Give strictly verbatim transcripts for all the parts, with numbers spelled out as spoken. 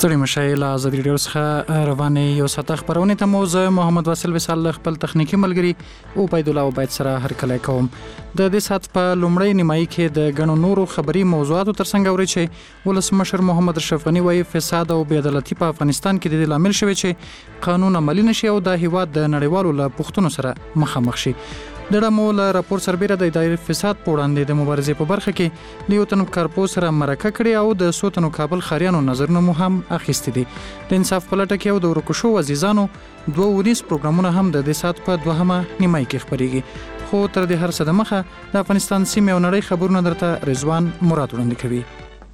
ستړي مشای له ازادي راډیو څخه روانې یو ساعت خبرونه ته مو زه محمد واسل وسال خپل تخنیکی ملګری او عبید الله عبید سره هر کله کوم د دې ساعت په لومړی نیمایي کې د غنو نورو خبري موضوعاتو ترڅنګ اوري چې ولسمشر محمد اشرف غنی وايي فساد او بې عدالتي په افغانستان کې د لامل شوی چې قانون عملی نشي او د هیواد د نړیوالو له پوښتنو سره مخامخ شي. د ډمول راپور سربېره د اداري فساد په وړاندې د مبارزې په برخه کې د یو تن کارپو سره مرکه کړې او د سوتنو کابل خاریانو نظرونه مو هم اخیستي دي. د انصاف په لټه کې او د ورکو شو عزیزانو دوه ونیس پروګرامونه هم د دې سات په دوهمه نیمایي کې خبريږي. خو تر دې هر څه د مخه د افغانستان سیمه او نړۍ خبرونه درته رضوان مراد وړاندې کوي.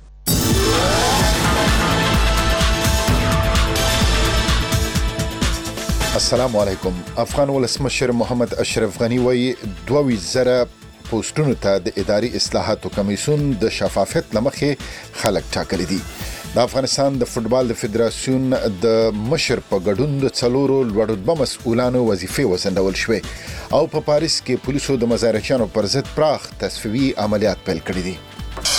السلام علیکم. افغان ولسمشر محمد اشرف غنی وایي دوه زره پوسټونو ته د اداري اصلاحاتو کمیسیون د شفافیت لمخې خلک ټاکلي دي. د افغانستان د فوتبال د فدراسیون د مشر په ګډون د څلورو لوړ مسؤلانو وظیفې وسندول شوې او په پاریس کې پولیسو د مزارچیانو پر ضد پراخ تصفیوي عملیات پیل کړي دي.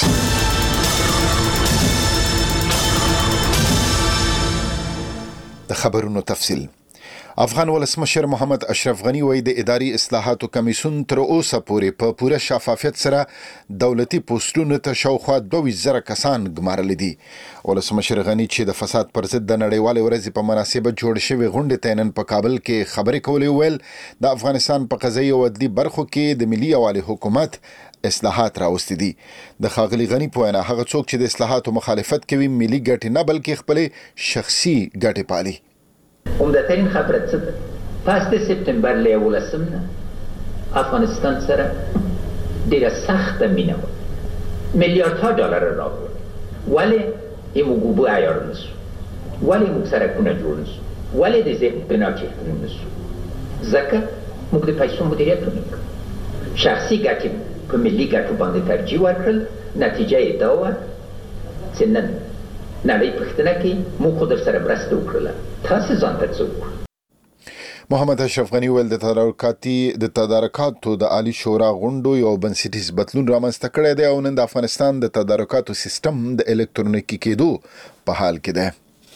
د خبرونو تفصیل. افغان ولسمشر محمد اشرف غنی وایي د اداري اصلاحاتو کمیسیون تر اوسه پورې په پوره شفافیت سره دولتي پوسټونو ته شاوخوا دوه زره کسان ګمارل دي. ولسمشر غنی چې د فساد پر ضد د نړیوالې ورځې په مناسبت جوړ شوی غونډې ته نن په کابل کې خبرې کولې ویل د افغانستان په قضایي او عدلي برخو کې د ملي یووالي حکومت اصلاحات راوستي دي. د ښاغلي غنی په وینا هغه څوک چې د اصلاحاتو مخالفت کوي ملي ګټې نه بلکې خپل شخصي ګټې پالي. عمدترین خبره څه ده؟ پس د سپتمبر له یولسم نه افغانستان سره ډیره سخته مینه وه. میلیاردها ډالر راوړل. ولې یې موږ اوبه عیار نه سو؟ ولې موږ سړکونه جوړ نه سو؟ ولې د بنا کښېښودل نه سو؟ ځکه موږ د پیسو مدیریت ونه کړو. شخصي ګټې په ملي ګټو باندې ترجیح ورکړل. نتیجه یې دا وه چې نن نړۍ پښتنه کې موږ خو در سره مرسته وکړله. تاسې ځان ته څه وکړو؟ محمد اشرف غنی ویل د تدارکاتي د تدارکاتو د عالی شورا غونډو یو بنسټیز بدلون رامنځته کړی دی او نن د افغانستان د تدارکاتو سیستم د الکترونیکي کېدو په حال کې دی.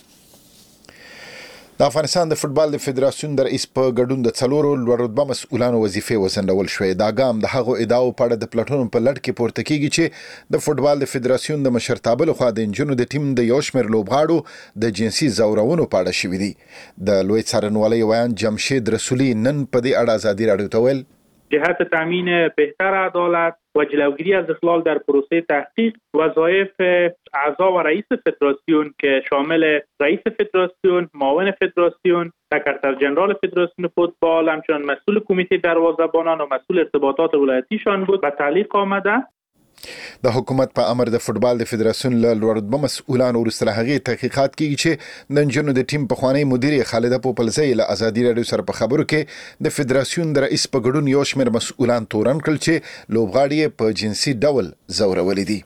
د افغانستان د فوتبال د فدراسیون د رئیس په ګډون د څلورو لوړ رتبه مسؤلانو وظیفې وسندول شوې. دا ګام د هغو ادعاو په اړه د پلټنو په لړ کې پورته کیږي چې د فوتبال د فدراسیون د مشرتابه لخوا د انجونو د ټیم د یو شمېر لوبغاړو د جنسي ځورونو په اړه شوي دي. د لوی څارنوالۍ ویان جمشید رسولي نن په دې اړه ازادي راډیو ته ویل جهت تامین بهتر عدالت و جلوگیری از اخلال در پروسه تحقیق وظایف اعضا و رئیس فدراسیون که شامل رئیس فدراسیون، معاون فدراسیون، سکرتر جنرال فدراسیون فوتبال، همچنین مسئول کمیته دروازه‌بانان و مسئول ارتباطات ولایتیشان بود و تعلیق آمده. د حکومت په امر د فوتبال د فدراسیون له لوړ رتبه مسؤلانو وروسته له هغې تحقیقات کیږي چې د نجونو د ټیم پخوانی مدیر خالده پوپلزی له ازادي راډیو سره په خبرو کې د فدراسیون د رئیس په ګډون یو شمېر مسؤلان تورن کړل چې لوبغاړي په جنسي ډول ځورولي دي.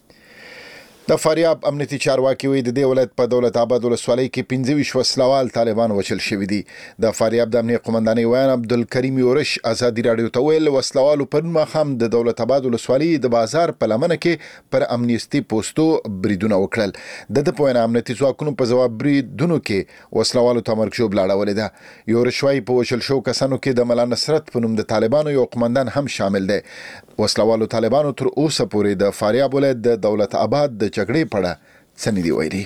د فاریاب امنیتي چارواکي وایي د دې ولایت په دولت آباد ولسوالۍ کې پنځه ویشت وسلوال طالبان وژل شوي دي. د فاریاب د امنیت قومندانۍ ویان عبدالکریم یورش ازادي راډیو ته ویل وسلوالو پرون ماښام د دولت آباد ولسوالۍ د بازار په لمنه کې پر امنیستي پوسټو بریدونه وکړل. د ده په وینا امنیتي ځواکونو په ځواب بریدونو کې وسلوالو ته مرګ ژوبله اړولې ده. یورش وایي په وژل شوو کسانو کې د ملا نصرت په نوم د طالبانو یو قومندان هم شامل دی. وسلوالو طالبانو تر اوسه پورې د فاریاب ولایت د دولت آباد د جګړې په اړه څه نه دي ویلي.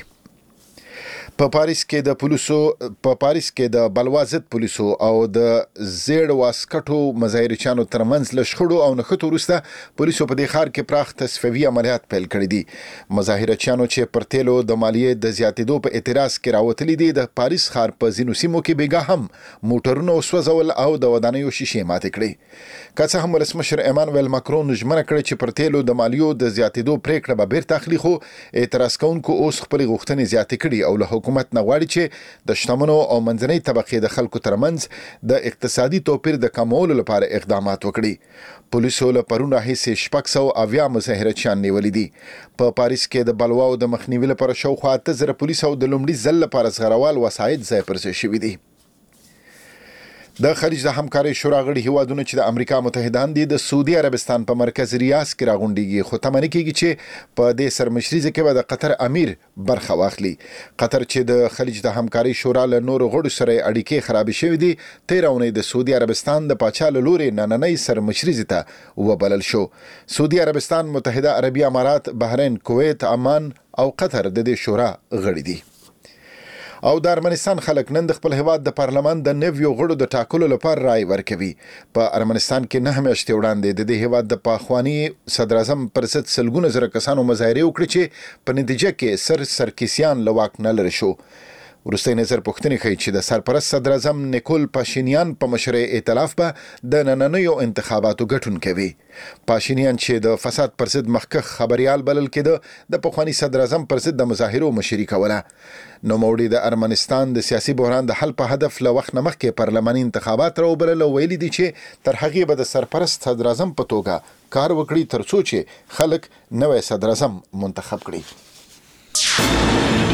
په پاریس کې د پولیسو په پاریس کې د بلوا ضد پولیسو او د زیړ واسکټو مظاهرچیانو ترمنځ له شخړو او نښتو وروسته پولیسو په دې ښار کې پراخ تصفیوي عملیات پیل کړي دي. مظاهرچیانو چې پر تیلو د مالیې د زیاتېدو په اعتراض کې راوتلي دي د پاریس ښار په ځینو سیمو کې بېګا هم موټرونه وسوځول او د ودانیو شیشې ماتې کړې. که څه هم ولسمشر ایمانویل ماکرون ژمنه کړې چې پر تیلو د مالیو د زیاتېدو پریکړه به بیرته اخلي خو اعتراض کوونکو اوس خپلې غوښتنې زیاتې کړي او له حکومت نه غواړي چې د شتمنو او منځنۍ طبقې د خلکو ترمنځ د اقتصادي توپیر د کمولو لپاره اقدامات وکړي. پولیسو له پرون راهیسې شپږ سوه اویا مظاهرچیان نیولي دي. په پاریس کې د بلواو د مخنیوي لپاره شاوخوا اته زره پولیس او د لومړي ځل لپاره زغروال وسایط ځای پر ځای شوي دي. د خلیج د همکارۍ شورا غړي هیوادونه چې د امریکا متحده اند د سعودي عربستان په مرکز ریاض کې راغونډيږي خو تمنې کېږي چې په دې سرمشريزه کې به د قطر امیر برخه واخلي. قطر چې د خلیج د همکارۍ شورا له نورو غړو سره اړیکې خراب شوې دي تیرونه د سعودي عربستان د پاچا له لوري نننۍ سرمشريزه ته وبلل شو. سعودي عربستان، متحده عربي امارات، بحرین، کویت، عمان او قطر د دې شورا غړي دي. او د ارمنستان خلک نن د خپل هیواد د پارلمان د نویو غړو د ټاکلو لپاره رائے ورکوي. په ارمنستان کې نه میاشتې وړاندې د دې هیواد د پاخوانی صدر اعظم پر ضد سلګونه زره کسانو مظاهره وکړي چې په نتیجه کې سر سرکیسیان له واک نه لري شو. وروستي نظر پوښتنې ښیي چې د سرپرست صدر اعظم نیکول پاشینیان په مشرۍ ائتلاف به د نننیو انتخاباتو ګټون کوي. پاشینیان چې د فساد پر ضد مخکښ خبريال بلل کېده د پخوانی صدر اعظم پر ضد د مظاهرو مشري کوله. نو موړي د ارمنستان د سیاسي بحران د حل په هدف له وخت نه مخکې پارلماني انتخابات راوبلل او ویلي دي چې تر هغې به د سرپرست صدر اعظم په توګه کار وکړي ترڅو چې خلک نوی صدر اعظم منتخب کړي.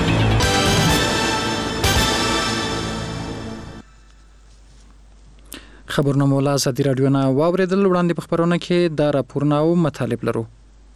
خبرونه مولا ازادي رادیو نه واوریدل. وړاندې په خبرونه کې دا راپورونه او مطالب لرو.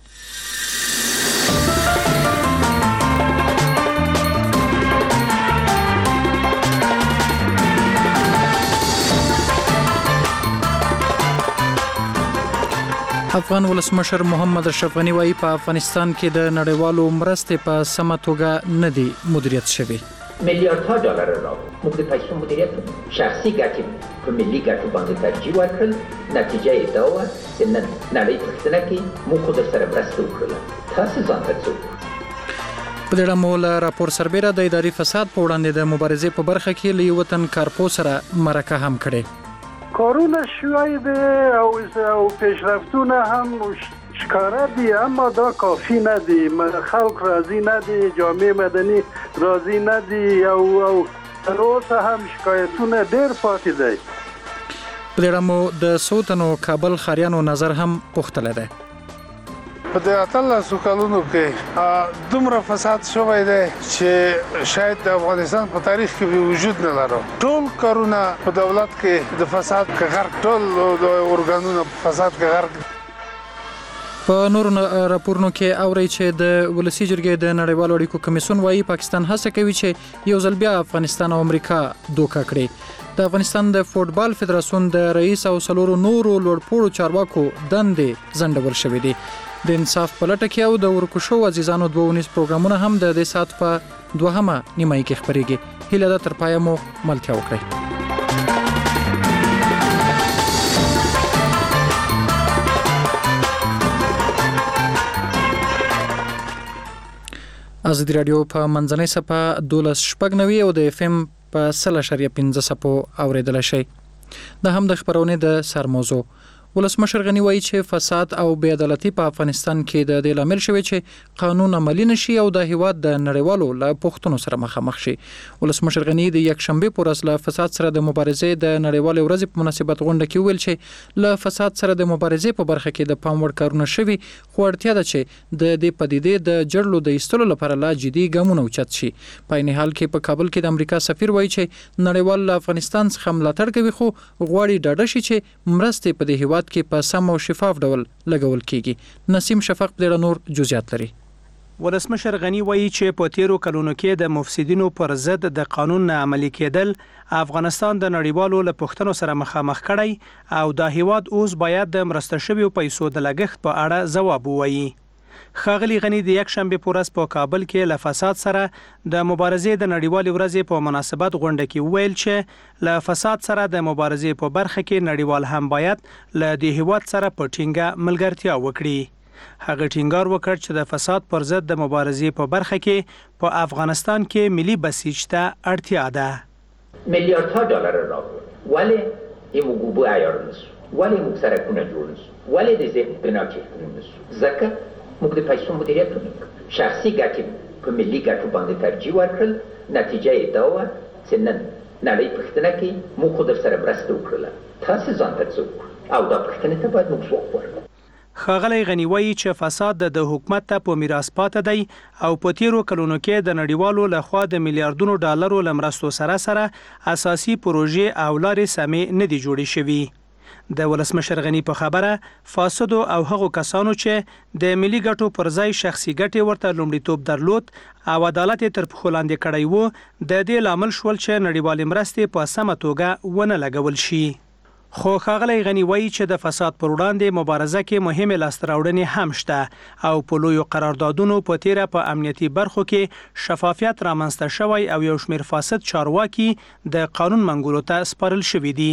افغان ولسمشر محمد اشرف غنی وايي په افغانستان کې د نړیوالو مرستې په سمه توګه نه دی مدیریت شوی. میلیاردها دلار را موږ د پیسو مدیریت شخصي ګټې په ملي ګټو باندې ترجیح ورکړل. نتیجه یې دا وه چې نن نړۍ پوښتنه کوي موږ خو درسره مرسته وکړله، تاسې ځان ته څه وکړئ. په دې اړه مو له راپور سربیره د اداري فساد په وړاندې د مبارزې په برخه کې له یو وطن کارپو سره مرکه هم کړې. کارونه شوی دی او پیشرفتونه هم ښکاره دي، اما دا کافی نه دي. خلق راضي نه دي، جامعه مدني راضي نه دي او او تر اوسه هم شکایتونه ډېر پاتې دي. په دې اړه مو د سوتنو کابل خاریانو نظر هم پوښتلی دی. په دې اتلسو کلونو کې دومره فساد شوی دی چې شاید د افغانستان په تاریخ کې وجود نه لري. ټول کارونه په دولت کې د فساد کې غرق، ټول د ارګانونو په فساد کې غرق. په نورو راپورونو کې اوري چې د ولسی جرګې د نړیوالو اړیکو کمیسیون وايي پاکستان هڅه کوي چې یو ځل بیا افغانستان او امریکا دوکه کړي. د افغانستان د فوټبال فدراسیون د رئیس او سلورو نورو لوړپوړو چارواکو دندې ځنډول شوې دي. د انصاف په لټه کې او د ورکوشو عزیزانو دوه ونیز پروګرامونه هم د دې سات په دوهمه نیمایي کې خبرېږي. هیله ده تر پایه مو ملتیا وکړئ. ازادي رادیو په منځنۍ صفحه دولس شپږ نوي او د اف ام په سل اشاریه پنځه صفو اوریدل شي. د هم د خبرونه د سر موضوع ولسمشر غنی وایي چې فساد او بې عدالتي په افغانستان کې د دې لامل شوی چې قانون عملی نشي او د هیواد د نړیوالو له پوښتنو سره مخامخ شي. ولسمشر غنی د یک شنبه پر ورځ له فساد سره د مبارزې د نړیوال ورځ په مناسبت غونډه کې ویل چې له فساد سره د مبارزې په برخه کې د پام وړ کارونه شوي، خو اړتیا ده چې د دې پدیدې د جړلو د ایستلو لپاره لا جدي ګامونه اوچت شي. په عین حال کې په کابل کې د امریکا سفیر وایي چې نړیوال له افغانستان څخه ملاتړ کوي، خو غواړي ډاډه شي چې مرستې په دې هیواد کې په سم او شفاف ډول لګول کیږي. نسیم شفق د نور جزئیات لري. ولسمشر غنی وایي چې په تیرو کلونو کې د مفسدینو پر ضد د قانون نه عملي کېدل افغانستان د نړیوالو له پوښتنو سره مخامخ کړی او د هیواد اوس باید د مرسته شویو پیسو د لګښت په اړه ځواب ووایي. ښاغلي غنی د یک شنبه په ورځ په کابل کې له فساد سره د مبارزې د نړیوالې ورځې په مناسبت غونډه کې ویل چې له فساد سره د مبارزې په برخه کې نړیوال هم باید له دې هیواد سره په ټینګه ملګرتیا وکړي. هغه ټینګار وکړ چې د فساد پر ضد د مبارزې په برخه کې په افغانستان کې ملي بسیج ته اړتیا ده. میلیاردها دلار راوړل، ولی یې موږ وبو عیار نشو، ولی موږ سرکونه جوړ نشو، ولی د ذهن بنا کېښودل نشو. ځکه موږ د پیسو مدیریت وکړو، شخصي ګټې په ملي ګټو باندې ترجیح ورکړل. نتیجه یې دا وه چې نن نړۍ پوښتنه کوي موږ خو درسره مرسته وکړله، تاسې ځان ته څه وکړو او دا پوښتنې ته باید موږ ځواب ورکړو. ښاغلی غني وایي چې فساد د حکومت ته په میراث پاتې دی او په تیرو کلونو کې د نړیوالو لخوا د میلیارډونو ډالرو له مرستو سره سره اساسي پروژې او لارې سمې نه دي جوړې شوي. د ولسمشر غني په خبره فاسدو او هغو کسانو چې د ملي ګټو پر ځای شخصي ګټې ورته لومړیتوب درلود او عدالت تر پښو لاندې کړی و، د دې لامل شول چې نړیوالې مرستې په سمه توګه ونه لګول شي. خو ښاغلی غني وایي چې د فساد پر وړاندې مبارزه کې مهمې لاسته راوړنې هم شته او په لویو قراردادونو په تیره په امنیتي برخو کې شفافیت رامنځته شوی او یو شمېر فاسد چارواکي د قانون منګولو ته سپارل شوي دي.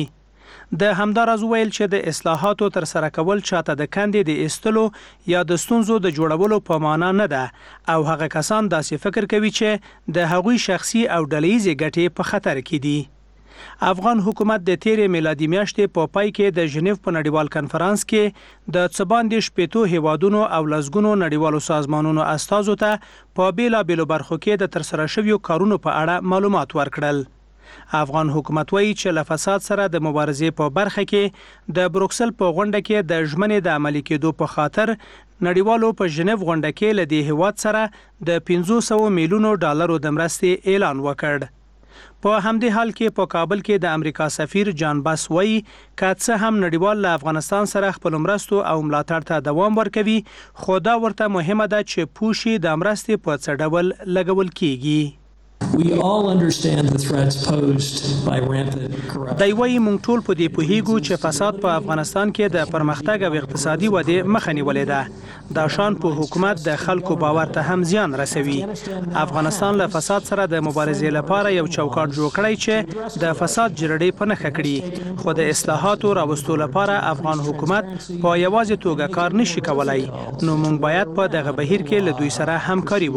د همداراز ویل چې د اصلاحاتو تر سره کول چاته د کندې د ایستلو یا د ستونزو د جوړولو په معنا نه ده او هغه کسان داسې فکر کوي چې د هغوی شخصي او ډلهیزې ګټې په خطر کې دي. افغان حکومت د تیرې میلادي میاشتې په پای کې د ژنیو په نړیوال کنفرانس کې د څه باندې شپېتو هیوادونو او لسګونو نړیوالو سازمانونو استازو ته په بیلابیلو برخو کې د ترسره شویو کارونو په اړه معلومات ورکړل. افغان حکومت وایي چې له فساد سره د مبارزې په برخه کې د بروکسل په غونډه کې د ژمنې د عملي کېدو په خاطر نړیوالو په ژنیو غونډه کې له دې هیواد سره د پنځوس سوه میلیونو ډالرو د مرستې اعلان وکړ. په همدې حال کې په کابل کې د امریکا سفیر جان باس وایي که څه هم نړیوال له افغانستان سره خپل مرستو او ملاتړ ته دوام ورکوي، خو دا ورته مهمه ده چې پوه شي د مرستې په څه ډول لګول کیږي. We all understand the threats posed by rampant corruption. دی وایي موږ ټول په دې پوهیږو چې فساد په افغانستان کې د پرمختګ او اقتصادي ودې مخه نیولې ده. دا شان په حکومت د خلکو باور ته هم زیان رسوي. افغانستان له فساد سره د مبارزې لپاره یو چوکاټ جوړ کړی چې د فساد جرړې په نښه کړي، خو د اصلاحاتو راوستلو لپاره افغان حکومت په یوازې توګه کار نشي کولای. نو موږ باید په دغه بهیر کې له دوی سره همکاري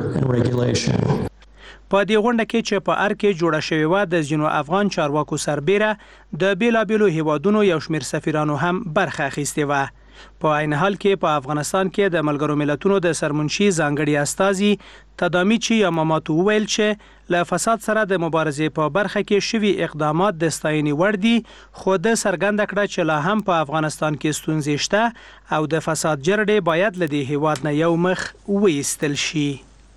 وکړو. په دې غونډه کې چې په ار کې جوړه شوې وه د ځینو افغان چارواکو سربیره د بیلابیلو هیوادونو یو شمېر سفیرانو هم برخه اخیستې وه. په عین حال کې په افغانستان کې د ملګرو ملتونو د سرمنشي ځانګړي استازي تدامیچی یاماماتو وویل چې له فساد سره د مبارزې په برخه کې شوي اقدامات د ستاینې وړ دي، خو د څرګنده کړه چې لا هم په افغانستان کې ستونزې شته او د فساد جرړې باید له دې هیواد نه یو مخ وایستل شي.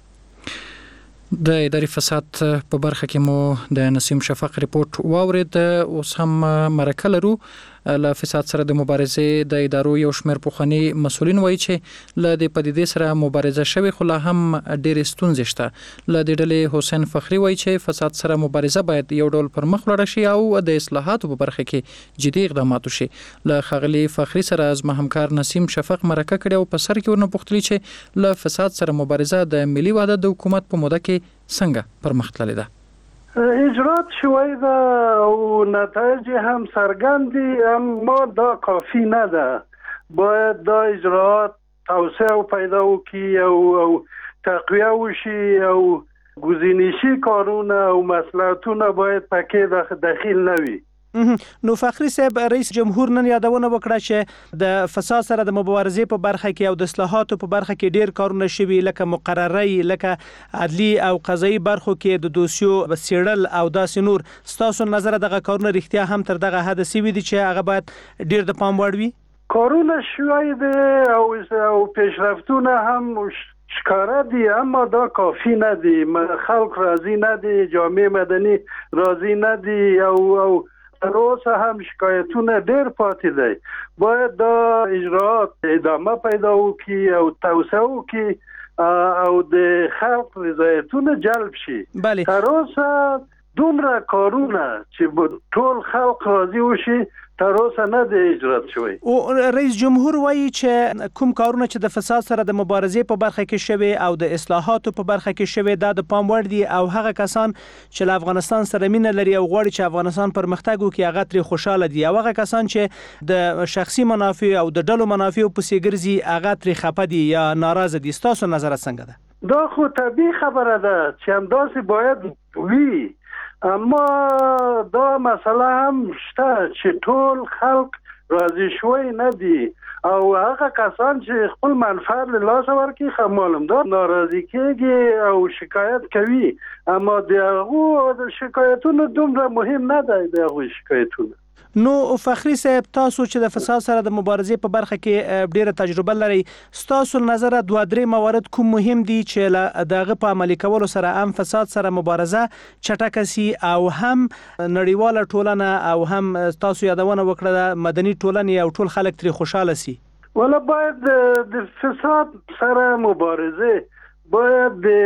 د اداري فساد په برخه کې مو د نسیم شفق ریپورت واورید. اوس هم مرکه لرو له فساد سره د مبارزې د ادارو یو شمېر پخواني مسؤلین وایي چې له دې پدیدې سره مبارزه شوې، خو لا هم ډېرې ستونزې شته. له دې ډلې حسین فخري وایي چې فساد سره مبارزه باید یو ډول پر مخ ولاړه شي او د اصلاحاتو په برخه کې جدي اقدامات وشي. له ښاغلي فخري سره زما همکار نسیم شفق مرکه کړې او په سر کې ورنه پوښتلي چې له فساد سره مبارزه د ملي وحدت د حکومت په موده کې څنګه پرمختللې ده. اجرات شوی ده او نتایج هم څرګند دي، اما دا کافی نه ده. باید دا اجرات توسعه پیدا وکړي او او تقویه وشي او گزینشی کارونه او مصلحتونه باید پکې داخل نه وي. نو فخري صاحب، رئیس جمهور نن یادونه وکړه چې د فساد سره د مبارزې په برخه کې او د اصلاحاتو په برخه کې ډیر کارونه شوي، لکه مقرري، لکه عدلي او قضایي برخو کې د دوسیو سیړل او داسې نور. ستاسو نظر دغه کارونه رښتیا هم تر دغه حد سوي دي چې هغه باید ډیر د پام وړ وي؟ کارونه شوي دي او او پیشرفتونه هم ښکاره دي، اما دا کافی نه دي. خلک راضي نه دي، جامعه مدني راضي نه دي او او تر اوسه هم شکایتونه ډېر پاتې دي. باید دا اجرات ادامه پیدا وکړي او توسعه وکړي او د خلق رضایتونه جلب شي. تر اوسه دومره کارونه چې ټول خلق راضي وشي تر اوسه نه دی اجرات شوی. او رئیس جمهور وایي چې کوم کارونه چې د فساد سره د مبارزې په برخه کې شوي او د اصلاحاتو په برخه کې شوي دا د پام وړ دي، او هغه کسان چې له افغانستان سره مینه لري او غواړي چې افغانستان پرمختګ وکړي هغه ترې خوشاله دي، او هغه کسان چې د شخصي منافع او د ډلو منافع په پسې ګرځي هغه ترې خپه دي یا ناراضه دي. ستاسو نظر څنګه ده؟ دا خو طبیعي خبره ده چې همداسې باید وي، اما دا مسئله هم شته چې ټول خلق راضي شوی نه دي او هغه کسان چې خپل منفعت له لاسه ورکړي خو معلوم ده ناراضي کېږي او شکایت کوي، اما د هغو شکایتونه دومره مهم نه دی. د هغو شکایتونه نو فخري صاحب تاسو چې د فساد سره د مبارزې په برخه کې ډیره تجربه لري ستاسو نظر دوه درې موارد کوم مهم دي چې دغه په عملي کولو سره هم فساد سره مبارزه چټکه سي او هم نړیواله ټولنه او هم تاسو یادونه وکړه مدني ټولنه او ټول خلک ترې خوشاله سي؟ ولا باید د فساد سره مبارزه باید د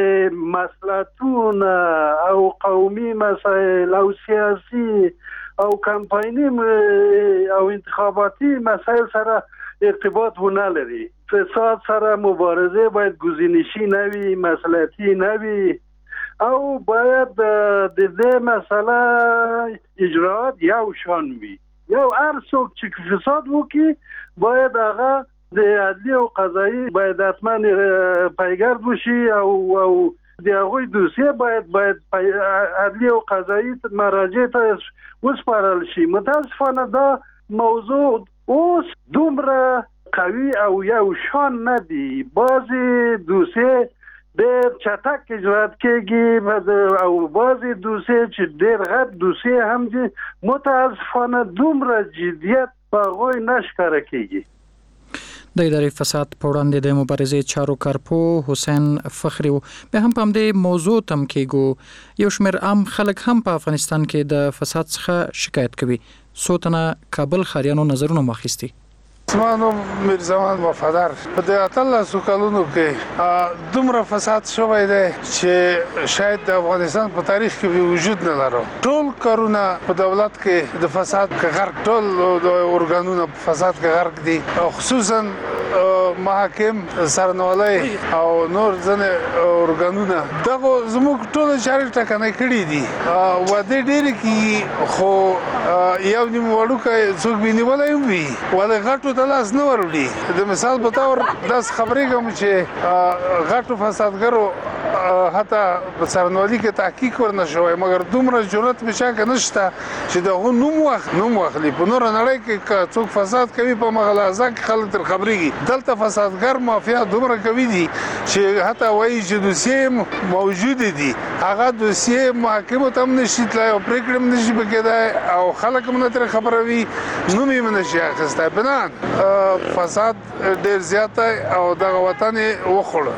مسئلتون او قومي مسائل او سیاسی او کمپاینی او انتخاباتی مسائل سره ارتباط ونه لري. فساد سره مبارزه باید گزینشی نوی، مسئلتی نوی او باید د دې مسئله اجرات یو شان وي. یو هر څوک چې فساد وکړي باید هغه د عدلی او قضایی باید حتما پیگرد باشی او او د هغوی دوسیه باید باید عدلی او قضایی مراجع ته وسپارل شي. متاسفانه دا موضوع اوس دومره قوي او یو شان نه دي. بعضی دوسیه ډېر چټک اجرات کېږي او بعضی دوسیه چې ډېر غټ دوسیه هم دي متاسفانه دومره جدیت په هغوی نه ښکاره کېږي. د ادارې فساد په وړاندې د مبارزې چارو کارپو حسین فخري و. به هم په همدې موضوع تم کېږو یو شمېر عام خلک هم په افغانستان کې د فساد څخه شکایت کوي. څو تنه کابل ښاریانو نظرونه واخیستي. زمانو میرزمان وفادار په دې اتلسو کلونو کې دومره فساد شوی دی چې شاید د افغانستان په تاریخ کې وجود نه لرو. ټول کارونه په دولت کې د فساد کې غرق، ټول د ارګانونو په فساد کې غرق دي، خصوصا محاکم، سرنوالۍ او نور ځنې ارګانونه دغه زموږ ټول چارې ټکنۍ کړي دي. واده ډېرې کېږي خو یو نیم وړوکی څوک بېنیولی هم وي ولې غټو ته لاس نه وروړي. د مثال په طور داسې خبرېږم چې غټو فسادګرو حتی په څارنوالي کې تحقیق ورنه شوی مګر دومره جرأت په چا کې نشته چې د هغو نوم واخ نوم واخلي. په نوره نړۍ کې که څوک فساد کوي په مغه لحظه کې خلک تر خبرېږي. دلته فسادګر مافیا دومره کوي دي چې حتی وایي چې دوسیې موجودې دي، هغه دوسیې محاکمو ته هم نشي تللی او پرېکړې هم نشي پکېدی او خلک هم نه ترې خبروي، نوم یې هم نشي اخیستی. بنان فساد ډېر زیات دی او دغه وطن یې وخوړه.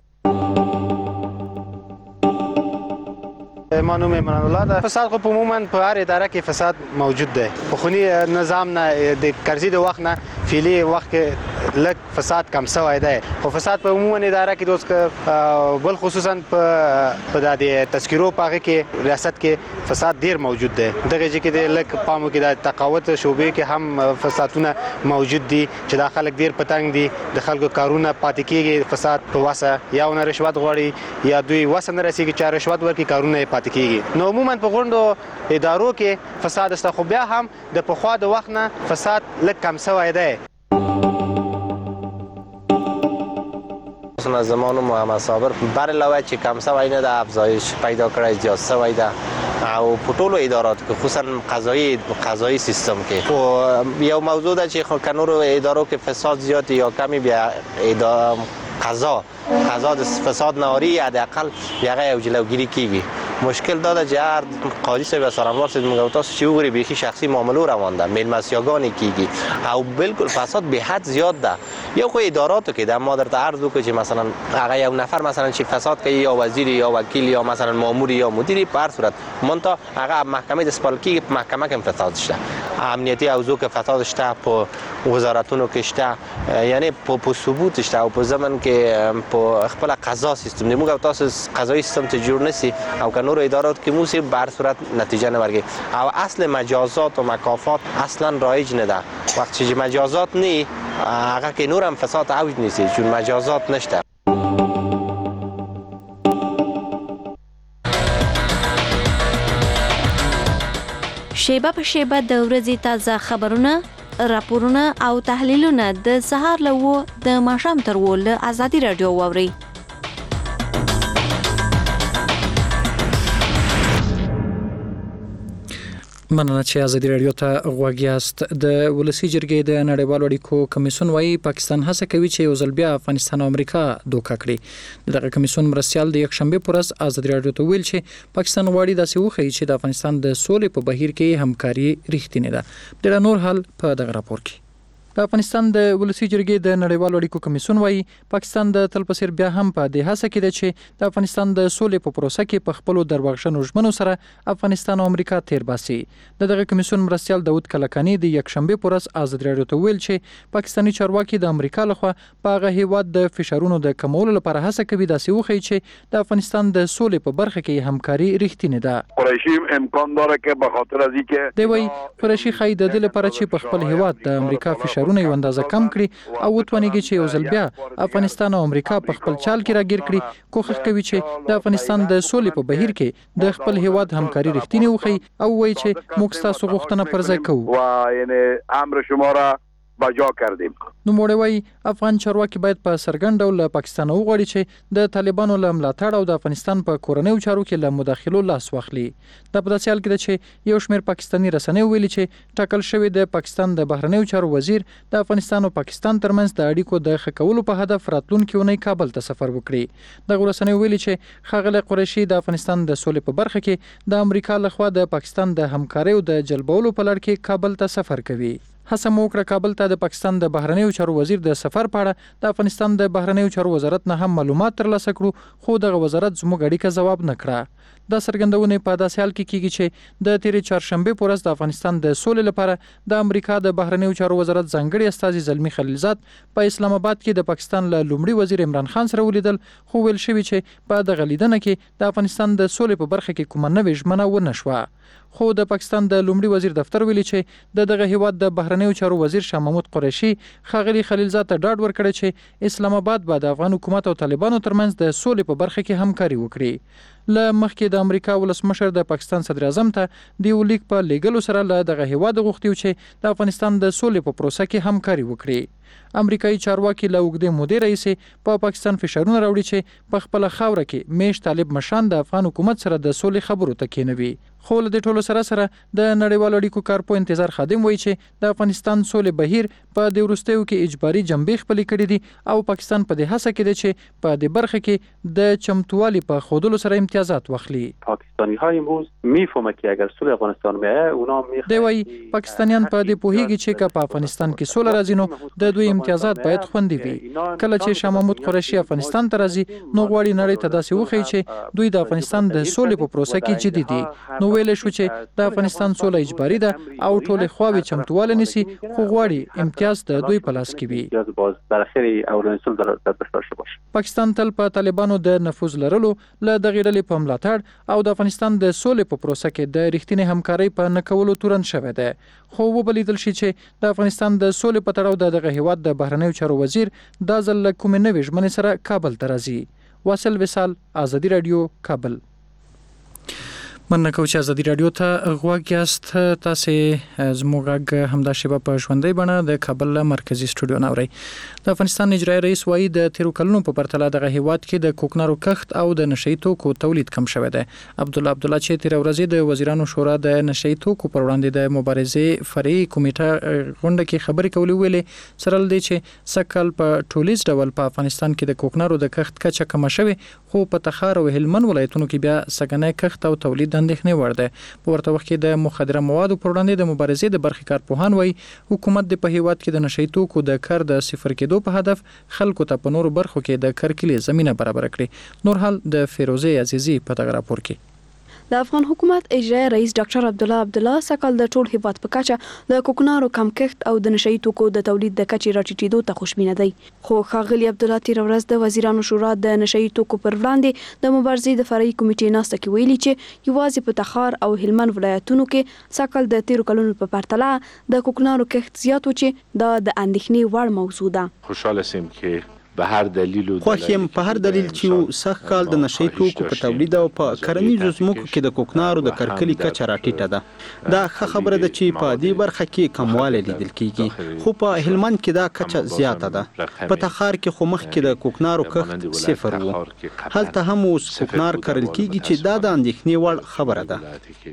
ما نوم ایمان الله ده. فساد خو عموما په هر اداره کې فساد موجود دی. په خونی نظام نه د قرضې د وخت نه فعلی وخت کې لږ فساد کم شوی دی خو فساد په عموما اداره کې دوس بل خصوصا په د تذکرو په هغه کې ریاست کې فساد ډیر موجود دی. دغه چې د لږ پامو کې د تقاوت شوبې کې هم فسادونه موجود دي چې د خلک ډیر پتنګ دي، د خلکو کارونه پاتې کېږي فساد په واسه یا نه رشوت غواړي یا دوی واسه نه رسیږي چې رشوت ورکړي کارونه پاتې کېږي. نو عموما په غونډو ادارو کې فساد است خو بیا هم د پخوا د وخت نه فساد لږ کم شوی دی. از زمان محمد صابر بر علاوه چې کم شوی نه د افزایش پیدا کړی زیات شوی ده او په ټولو ادارات کې خصوصا قضایي قضایي سیستم کې خو یو موضوع ده چې کنورو ادارو کې فساد زیات یا کمی بیا اداره قضا قضا د فساد ناری حداقل بیا یو جلوگیری کیږي. مشکل داده چې هر قاضی صاحب سرانوار صاحب میگه تاسو چې وګورئ بیخي شخصي معاملو روان ده، میلمسیاگانی کیږي او بالکل فساد به حد زیاد ده. یو خو اداراتو کې د ما درته عرض وکړم چې مثلا هغه یو نفر مثلا چې فساد کوي یا وزیر یا وکیل یا مثلا مامور یا مدیر په هر صورت مونته هغه محکمه د سپالکی په محکمه کې فساد شته، امنیتی اوضاع کې فساد شته، په وزارتونو کې شته، یعنی په ثبوت شته او په زمن کې په خپل قضا سیستم موږ تاسو قضایي سیستم ته جوړ نسی او کنور ادارات کې موسی به هر صورت نتیجه نه ورګي او اصل مجازات و مکافات اصلا رایج نه ده. وقتی چې مجازات نی هغه کې نور هم فساد اوج نیست چون مجازات نشته. شیبه په شیبه د ورځې تازه خبرونه، راپورونه او تحلیلونه د سهار له و د ماښام تر و له ازادي رادیو واورئ. مننه چې ازادي رادیو ته غوږ یاست. د ولسی جرګې د نړیوالو اړیکو کمیسیون وايي پاکستان هڅه کوي چې یو ځل بیا افغانستان او امریکا دوکه کړي. دغه کمیسیون مرستیال د یکشنبه پر ورځ ازادي رادیو ته ویل چې پاکستان غواړي داسې وښيي چې د افغانستان د سولې په بهیر کې همکاري رښتینې ده. ډېر نور حال په دغه راپور کې. د افغانستان د ولسی جرګې د نړیوالو اړیکو کمیسیون وايي پاکستان د تل پسیر بیا هم په دې هڅه کې ده چې د افغانستان د سولې په پروسه کې په خپل درواغجنو ژمنو سره افغانستان او امریکا تیر باسي. دغه کمیسیون مرستیال داود کلکانی د یکشنبه پر ورځ ازادي رادیو ته ویل چې پاکستاني چارواکي د امریکا لخوا په هغه هیواد د فشارونو د کمولو لپاره هڅه کوي داسې وښيي چې د افغانستان د سولې په برخه کې همکاري رښتینې ده. قریشی امکان داره که به خاطر از اینکه دی وایي قریشي ښایي د دې لپاره چې په خپل هیواد د امریکا فشار یو اندازه کم کړي او وتوانیږي چې یو ځل بیا افغانستان او امریکا په خپل چال کې راګیر کړي. کوښښ کوي چې د افغانستان د سولې په بهیر کې د خپل هیواد همکاري رښتینې وښيي او وایي چې موږ ستاسو غوښتنه پر ځای کوو و یعنی امر شما را بجا کردیم. نو موږ وایي افغان چارواکي باید په سرګند ډول له پاکستان وغواړي چې د طالبانو له ملاتړ او د افغانستان په کورنیو چارو کې له مداخلو لاس واخلي. د په داسې حال کې ده چې یو شمېر پاکستاني رسنۍ ویلي چې ټاکل شوی د پاکستان د بهرنیو چارو وزیر د افغانستان او پاکستان ترمنځ د اړیکو د ښه کولو په هدف راتلونکي اونۍ کابل ته سفر وکړي. دغه رسنۍ ویلي چې ښاغلی قریشي د افغانستان د سولې په برخه کې د امریکا لخوا د پاکستان د همکارۍ او د جلبولو په لړ کې کابل ته سفر کوي. هڅه مو وکړه کابل ته د پاکستان د بهرنیو چارو وزیر د سفر په اړه د افغانستان د بهرنیو چارو وزارت نه هم معلومات ترلاسه کړو خو دغه وزارت زموږ اړیکه ځواب نه کړه. دا څرګندونه په داسې حال کې کیږي چې د تیرې چهارشنبه پر ورځ د افغانستان د سولې لپاره د امریکا د بهرنیو چارو وزارت ځانګړي استازي زلمی خلیلزاد په اسلام آباد کې د پاکستان له لومړي وزیر عمران خان سره ولیدل خو ویل شوی چې په دغه لیدنه کې د افغانستان د سولې په برخه کې کومه نوې ژمنه ونه شوه. خو د پاکستان د لومړي وزیر دفتر ویلي چې د دغه هیواد د بهرنیو چارو وزیر شاه محمود قریشي ښاغلي خلیلزاد ته ډاډ ورکړی چې اسلام آباد به د افغان حکومت او طالبانو ترمنځ د سولې په برخه کې همکاري وکړي. له مخکې د امریکا ولسمشر د پاکستان صدر اعظم ته د یو لیک په لیږلو سره له دغه هیواد غوښتي چې د افغانستان د سولې په پروسه کې همکاري وکړي. امریکایي چارواکي له اوږدې مودې راهیسې په پاکستان فشارونه راوړي چې په خپله خاوره کې میش طالب مشان د افغان حکومت سره د سولې خبرو ته کېنوي. خو له دې ټولو سره سره د نړیوالو اړیکو کارپو انتظار خادم وایي چې د افغانستان سولې بهیر په دې وروستیو کې اجباري جنبې خپلې کړې دي او پاکستان په دې هڅه کې دی چې په دې برخه کې د چمتووالي په ښودلو سره امتیازات واخلي. پاکستانی‌ها امروز میفهمه که اگر صلح افغانستان میاد اونا میخوان دی وایي پاکستانیان په دې پوهیږي چې که په افغانستان کې سوله راځي نو د دوی امتیازات باید خوندي وي. کله چې شاه محمود قریشي افغانستان ته راځي نو غواړي نړۍ ته داسې وښيي چې دوی د افغانستان د سولې په پروسه کې جدي دي. نو ویل شو چې د افغانستان سوله اجباري ده او ټولې خواوې چمتواله نسی خو غواړي امتیاز د دوی په لاس کې وي. پاکستان تل په طالبانو د نفوذ لرلو له دغې ډلې په ملاتړ او د افغانستان د سولې په پروسه کې د رښتینې همکارۍ په نه کولو تورن شوی دی. خو وبلیدل شي چې د افغانستان د سولې په تړاو د دغه هیواد د بهرنیو چارو وزیر دا ځل له کومې نوې ژمنې سره کابل ته راځي. واصل وصال، ازادي رادیو، کابل. مننه کوم چې ازادي رادیو ته غوږ یاست. تاسې زموږ غږ همدا شیبه په ژوندۍ بڼه د کابل مرکزی سټوډیو نه اورئ. د افغانستان اجرایي رئیس وایي د تیرو کلونو په پرتله دغه هیواد کې د کوکنارو کښت او د نشئی توکو تولید کم شوی دی. عبدالله عبدالله چې تیر ورځ د وزیرانو شورا د نشئی توکو پر وړاندې د مبارزې فرعي کمیټه غونډه کې خبرې کولې ویلې سره لدی چې سکل په ټولیز ډول په افغانستان کې د کوکنارو د کښت کچه کم شوی خو په تخار او هلمند ولایتونو کې بیا سګنې کښت او تولید اندېښنې وړ ده. په ورته وخت کې د مخدره موادو پر وړاندې د مبارزې د برخې کارپوهان وایي حکومت د په هیواد کې د نشئی توکو د کار د صفر کېدو په هدف خلکو ته په نورو برخو کې د کارکلي زمينه برابر کړي. نور حال د فیروزه عزیزی په دغه راپور کې. د افغان حکومت اجرایي رئیس ډاکټر عبدالله عبدالله سکل د ټول هیواد په کچه د کوکنارو کم کښت او د نشئی توکو د تولید د کچې راټیټېدو ته خوشبینه دی. خو ښاغلي عبدالله تیر ورځ د وزیرانو شورا د نشئی توکو پر وړاندې د مبارزې د فرعي کمیټې ناسته کې ویلي چې یوازې په تخار او هلمند ولایتونو کې سکل د تیرو کلونو په پرتله د کوکنارو کښت زیات و چې دا د اندېښنې وړ موضوع ده. خوشاله سیم کې به هر دلیل خوښیم په هر دلیل چې سخت کال د نشئی توکو په تولید او په کرنیزو ځمکو کې د کوکنارو د کرکلي کچه راټیټه ده. دا ښه خبره ده چې په دې برخه کې کموالی لیدل کیږي خو په هلمند کې دا کچه زیاته ده. په تخار کې خو مخکې د کوکنارو کښت صفر و. هلته هم اوس کوکنار کرل کیږي چې دا د اندېښنې وړ خبره ده.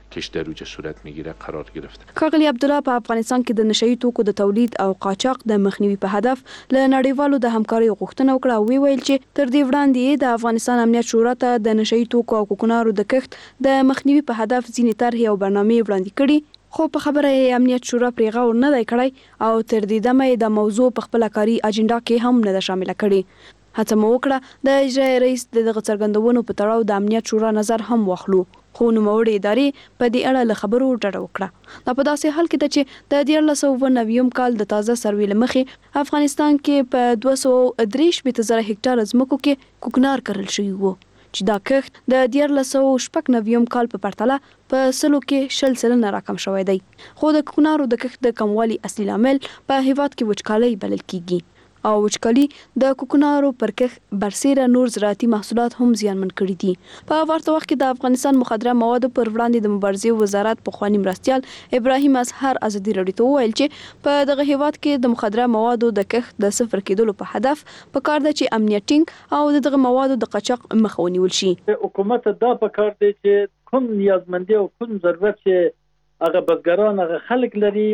کش در اوج صورت میگیره قرار گرفته. ښاغلي عبدالله په افغانستان کې د نشئی توکو د تولید او قاچاق د مخنیوي په هدف له نړیوالو د همکارۍ غوښتنه وکړه او ویل چې تر دې وړاندې د افغانستان امنیت شورا ته د نشئی توکو او کوکنارو د کښت د مخنیوي په هدف ځینې طرحې او برنامې وړاندې کړي، خو په خبره یې امنیت شورا پرې غور نه دی کړی او تر دې دمه د موضوع په خپله کاري اجنډا کې هم نه ده شامله کړې. هڅه مو وکړه د اجرایي رئیس د دغه څرګندونو په تړاو د امنیت شورا نظر هم واخلو، خو نوموړې ادارې په دې اړه له خبرو ډډه وکړه. دا په داسې حال کې ده چې د دیارلس سوه اووه نوي کال د تازه سروې له مخې افغانستان کې په دوه سوه درې شپېته زره هکټاره ځمکو کې کوکنار کرل شوي وو، چې دا کښت د دیارلس سوه شپږ نوي کال په پرتله په سلو کې شل سلنه راکم شوی دی. خو د کوکنارو د کښت د کموالي اصلي لامل په هیواد کې وچکالۍ بلل کیږي او وچکالي د کوکنارو پر کښت برسیره نور زراعتي محصولات هم زیانمن کړي دي. په ورته وخت کې د افغانستان مخدره موادو پر وړاندې د مبارزې وزارت پخوانی مرستیال ابراهیم اظهر ازادي راډیو ته وویل چې په دغه هیواد کې د مخدره موادو د کښت د صفر کېدلو په هدف په کار ده چې امنیت ټینګ او دغه موادو د قاچاق مخه ونیول شي. حکومت دا په کار دی چې کوم نیازمندي او کوم ضرورت چې هغه بزګران هغه خلک لري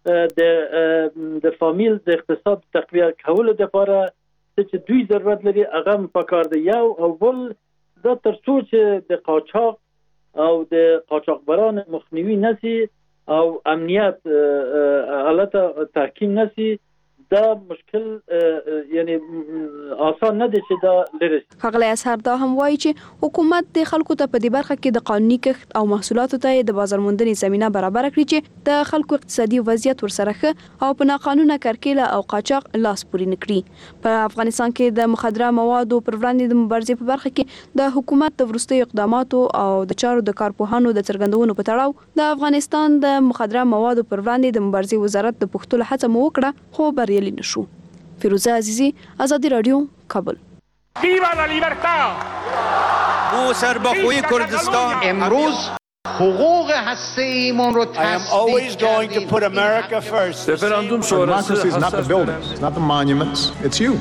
د د فامیل د اقتصاد تقویه کولو لپاره چې دوی ضرورت لري هغه په کار دی. یو او بل دا تر څو چې د قاچاق او د قاچاقبران مخنیوي نشي او امنیت حالت تحکیم نشي، دا مشکل یعنی آسان نه دي چې دا لري. ښاغلی اظهر دا هم وایي چې حکومت د خلکو ته په دې برخه کې د قانوني کښت او محصولاتو ته د بازار موندنې زمینه برابر کړي چې د خلکو اقتصادي وضعیت ورسره ښه او په ناقانونه کرکیله او قاچاق لاس پورې نه کړي. په افغانستان کې د مخدره موادو پر وړاندې د مبارزې په برخه کې د حکومت د وروستیو اقداماتو او د چارو د کارپوهانو د څرګندونو په تړاو د افغانستان د مخدره موادو پر وړاندې د مبارزې وزارت د پښتو هڅه مو وکړه، خو بریالي نشو. فیروزه عزیزی، آزادی رادیو، کابل. ویوا لا لیبرتا! او سربخوی کردستان امروز حقوق هسته‌ایمون رو I am always going to put America first. Referendum sonrası is not the buildings, it's not the monuments, it's you.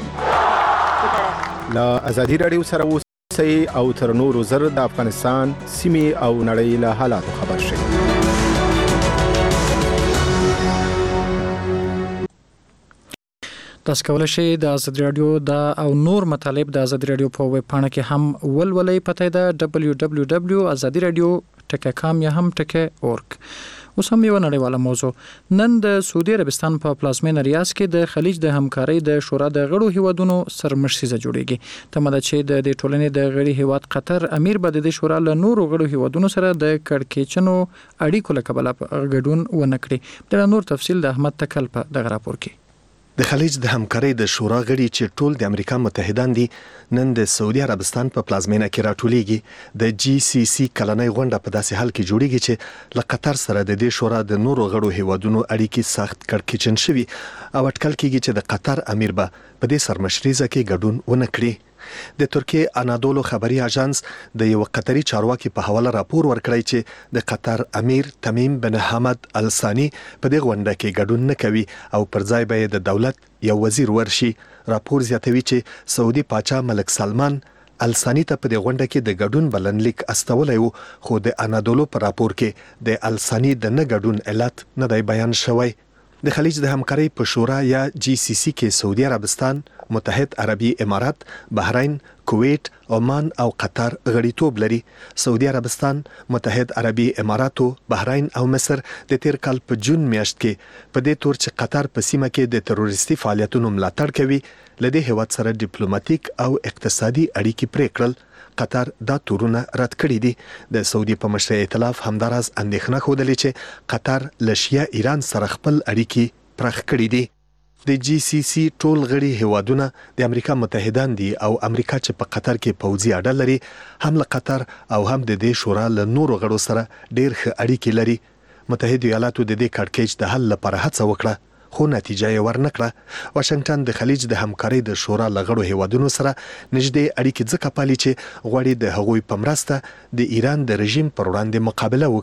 لا آزادی رادیو سره اوسئ او تر نورو زر د افغانستان سیمې او نړۍ له حالاتو خبر شئ. تاسو کولای شئ د آزادي رادیو د او نور مطالب د آزادي رادیو په ویب پاڼه کې هم ولولئ. پته ده دبلیو دبلیو دبلیو ډاټ ازادي رادیو ټکه کام یا هم ټکه اورګ. اوس هم یو نړیواله موضوع. نن د سعودي عربستان په پلازمینه ریاض کې د خلیج د همکارۍ د شورا د غړو هیوادونو سرمشریزه جوړیږي. تمه ده چې د دې ټولنې د غړي هیواد قطر امیر به د شورا له نورو غړو هیوادونو سره د کړکېچنو اړیکو له کبله ګډون ونه کړي. د نور تفصیل د احمد تکل په دغه راپور کې. د خلیج د همکارۍ د شورا غړي چې ټول د امریکا متحدان دي نن د سعودي عربستان په پلازمینه کې راټولېږي. د جی سی سی کلنۍ غونډه په داسې حال کې جوړیږي چې له قطر سره د دې شورا د نورو غړو هیوادونو اړیکې سخت کړکېچن شوي او اټکل کېږي چې د قطر امیر به په دې سرمشریزه کې ګډون ونه کړي. د ترکیه انادولو خبري اژانس د یو قطري چارواکي په حواله راپور ورکړی چې د قطر امیر تمیم بن حمد الثانی په دې غونډه کې ګډون نه کوي او پر ځای به د دولت یو وزیر ورشي. راپور زیاتوي چې سعودي پاچا ملک سلمان الثانی ته په دې غونډه کې د ګډون بلنلیک استولی وو، خو د انادولو په راپور کې د الثانی د نه ګډون علت نه دی بیان شوی. د خلیج د همکارۍ په شورا یا جی سی سی کې سعودي عربستان، متحد عربي امارات، بحرین، کویت، عمان او قطر غړیتوب لري. سعودي عربستان، متحد عربي اماراتو، بحرین او مصر د تیر کال په جون میاشت کې په دې تور چې قطر په سیمه کې د تروریستي فعالیتونو ملاتړ کوي لدې هیواد سره ډیپلوماټیک او اقتصادي اړیکې پرې کړل. قطر دا تورونه رد کړی دي. د سعودي په مشرۍ ائتلاف همداراز اندېښنه ښودلې چې قطر له شیعه ایران سره خپل اړیکې پراخ کړي دي. د جی سی سی ټول غړي هیوادونه د امریکا متحدان دي او امریکا چې په قطر کې پوځي اډه لري هم له قطر او هم د دې شورا له نورو غړو سره ډېر ښه اړیکې لري. متحده ایالاتو د دې کړکېچ د حل لپاره هڅه وکړه خو نتیجه یې ورنکړه. واشنگټن د خلیج د همکارۍ د شورا له غړو هیوادونو سره نږدې اړیکې ځکه پالي چې غواړي د هغوی په مرسته د ایران د رژیم پر وړاندې مقابله وکړي.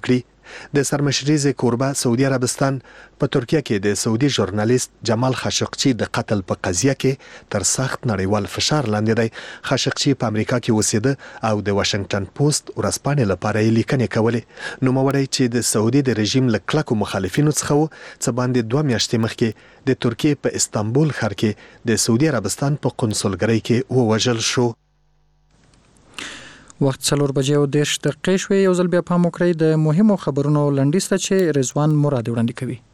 د سرمشریز کوربه سعودي عربستان په ترکیه کې د سعودي ژورنالیست جمال خاشقچی د قتل په قضیه کې تر سخت نړیوال فشار لاندې دی. خاشقچی په امریکا کې اوسېده او د واشنگټن پوسټ ورځپاڼې لپاره یې لیکنې کولې. نوموړی چې د سعودي د رژیم له کلکو مخالفینو څخه و، څه باندې دوه میاشتې مخکې د ترکیې په استانبول ښار کې د سعودي عربستان په قونسلګرۍ کې ووژل شو. وخت څلور بجې او دېرش دقیقې شوې. یو ځل بیا پام وکړئ د مهمو خبرونو لنډیز ته چې رضوان مراد وړاندې کوي.